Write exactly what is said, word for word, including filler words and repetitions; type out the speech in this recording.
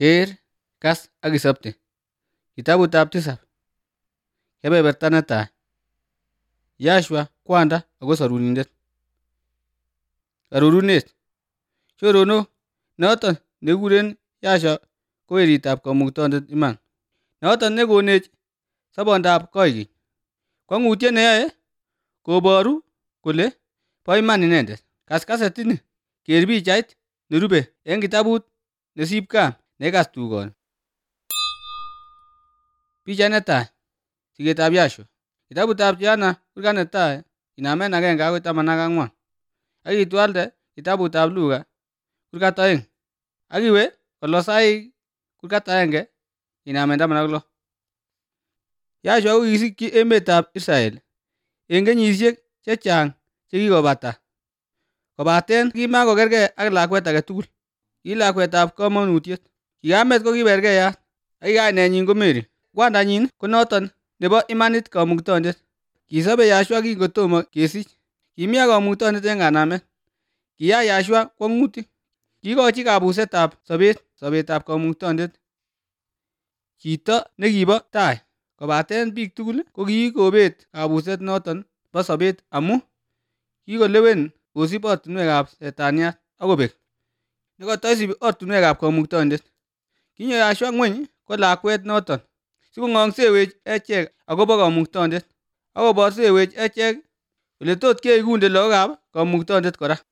Keer, kas ak isopte. Kitabutab tisap. Kebeberta netai. Yashua kwanda ako sorunindet. Arorunet. Choronok, noton nekikuren Yashua ko weritab Kamukta-indet iman, noton nekonech sobondab koikeny. Kwang'utiet neyoe koboru kole bo iman inendet. Kas kasetini, keer pichait nerube en kitabut nesipkam nekikas tugoni. Pichait netai. Sigetab Yashua. Kitabutab Johana kurgat netai inamen agenge akoi taman ak ang'wan. Ak itwalde kitabutab Luka kurgat oeng. Ak iwe Kolosaik kurgat agenge inamen taman ak lo. Yashua ko kikisikyi emetab Israel en kenyisiek chechang chekikobata, kobaten kimakokergei ak lakwet agetugul. Ki lakwetab komonutiet. Kikamet ko kiberkeiat, ak kainenyin ko Mary. Kwandanyin ko noton nebo imanit Kamukta-indet. Kisobe Yashua kingotomo kesich. Kimi ak Kamukta-indet en kanamet. Kiyai Yashua kwong'utik. Kiikochi kabusetab sobet sobetab Kamukta-indet chito nekibo tai, kobaten biik tugul ko kikobet kabuset noton bo sobet amun kikolewen kosib ortinwekab Setaniat akobek, nekotoisibi ortinwekab Kamukta-indet. Kinyo Yashua ng'weny ko lakwet noton sikong'ongsewech echek akobo Kamukta-indet, akoborsewech echek ole tot keikunde lagokab Kamukta-indet kora.